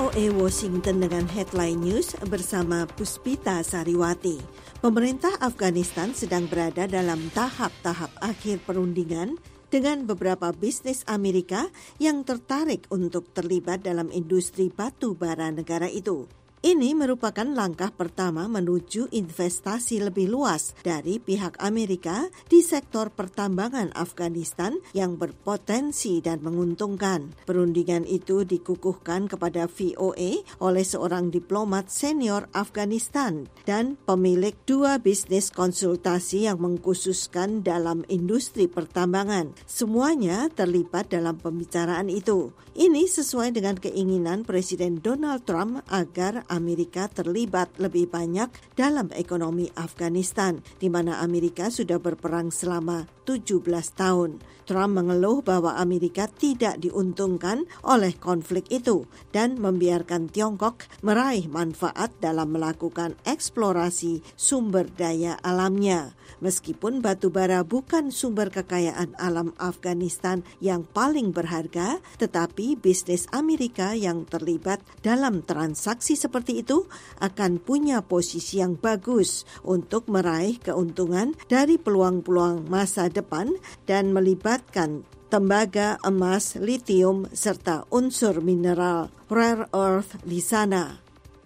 VOA Washington dengan Headline News bersama Puspita Sariwati. Pemerintah Afghanistan sedang berada dalam tahap-tahap akhir perundingan dengan beberapa bisnis Amerika yang tertarik untuk terlibat dalam industri batu bara negara itu. Ini merupakan langkah pertama menuju investasi lebih luas dari pihak Amerika di sektor pertambangan Afghanistan yang berpotensi dan menguntungkan. Perundingan itu dikukuhkan kepada VOA oleh seorang diplomat senior Afghanistan dan pemilik dua bisnis konsultasi yang mengkhususkan dalam industri pertambangan. Semuanya terlibat dalam pembicaraan itu. Ini sesuai dengan keinginan Presiden Donald Trump agar Amerika terlibat lebih banyak dalam ekonomi Afghanistan, di mana Amerika sudah berperang selama 17 tahun. Trump mengeluh bahwa Amerika tidak diuntungkan oleh konflik itu dan membiarkan Tiongkok meraih manfaat dalam melakukan eksplorasi sumber daya alamnya. Meskipun batu bara bukan sumber kekayaan alam Afghanistan yang paling berharga, tetapi bisnis Amerika yang terlibat dalam transaksi seperti itu akan punya posisi yang bagus untuk meraih keuntungan dari peluang-peluang masa depan dan melibatkan tembaga, emas, litium, serta unsur mineral rare earth di sana.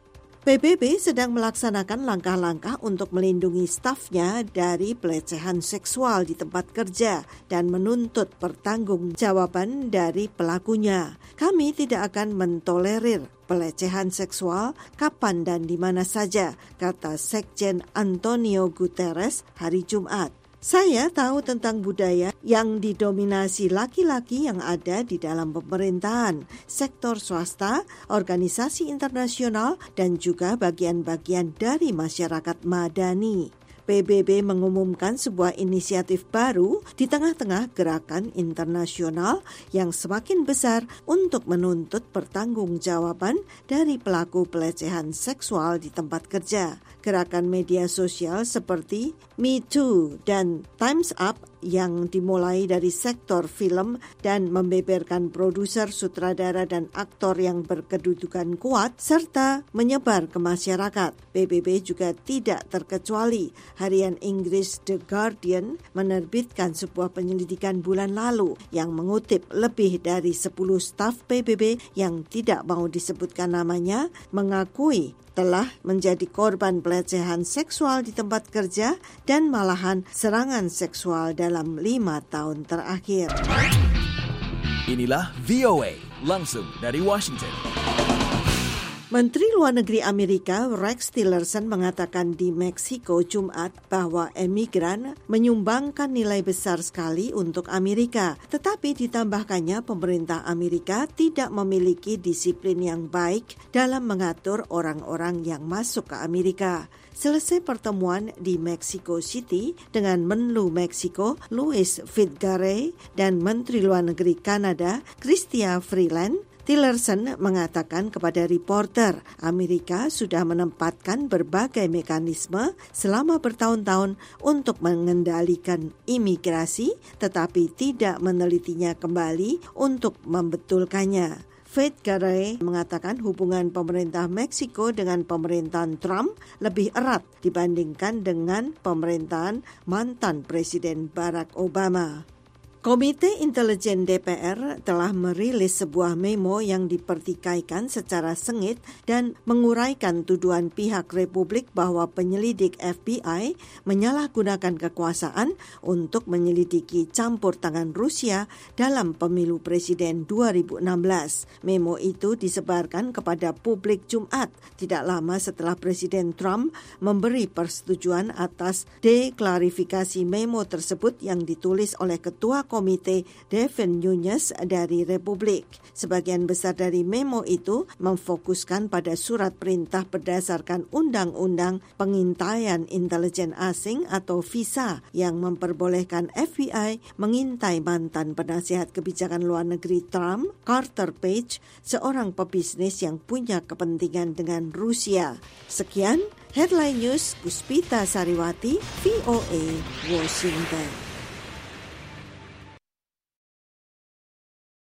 PBB sedang melaksanakan langkah-langkah untuk melindungi stafnya dari pelecehan seksual di tempat kerja dan menuntut pertanggungjawaban dari pelakunya. Kami tidak akan mentolerir pelecehan seksual kapan dan di mana saja, kata Sekjen Antonio Guterres hari Jumat. Saya tahu tentang budaya yang didominasi laki-laki yang ada di dalam pemerintahan, sektor swasta, organisasi internasional, dan juga bagian-bagian dari masyarakat madani. PBB mengumumkan sebuah inisiatif baru di tengah-tengah gerakan internasional yang semakin besar untuk menuntut pertanggungjawaban dari pelaku pelecehan seksual di tempat kerja. Gerakan media sosial seperti Me Too dan Time's Up yang dimulai dari sektor film dan membeberkan produser, sutradara, dan aktor yang berkedudukan kuat serta menyebar ke masyarakat. PBB juga tidak terkecuali. Harian Inggris The Guardian menerbitkan sebuah penyelidikan bulan lalu yang mengutip lebih dari 10 staf PBB yang tidak mau disebutkan namanya mengakui telah menjadi korban pelecehan seksual di tempat kerja dan malahan serangan seksual dalam 5 tahun terakhir. Inilah VOA, langsung dari Washington. Menteri Luar Negeri Amerika Rex Tillerson mengatakan di Meksiko Jumat bahwa emigran menyumbangkan nilai besar sekali untuk Amerika. Tetapi ditambahkannya pemerintah Amerika tidak memiliki disiplin yang baik dalam mengatur orang-orang yang masuk ke Amerika. Selesai pertemuan di Mexico City dengan Menlu Meksiko Luis Videgaray dan Menteri Luar Negeri Kanada Chrystia Freeland, Tillerson mengatakan kepada reporter, Amerika sudah menempatkan berbagai mekanisme selama bertahun-tahun untuk mengendalikan imigrasi, tetapi tidak menelitinya kembali untuk membetulkannya. Videgaray mengatakan hubungan pemerintah Meksiko dengan pemerintahan Trump lebih erat dibandingkan dengan pemerintahan mantan Presiden Barack Obama. Komite Intelijen DPR telah merilis sebuah memo yang dipertikaikan secara sengit dan menguraikan tuduhan pihak Republik bahwa penyelidik FBI menyalahgunakan kekuasaan untuk menyelidiki campur tangan Rusia dalam pemilu presiden 2016. Memo itu disebarkan kepada publik Jumat, tidak lama setelah Presiden Trump memberi persetujuan atas deklarifikasi memo tersebut yang ditulis oleh Ketua Komite Devin Nunes dari Republik. Sebagian besar dari memo itu memfokuskan pada surat perintah berdasarkan Undang-Undang Pengintaian Intelijen Asing atau VISA yang memperbolehkan FBI mengintai mantan penasihat kebijakan luar negeri Trump, Carter Page, seorang pebisnis yang punya kepentingan dengan Rusia. Sekian Headline News, Puspita Sariwati, VOA, Washington.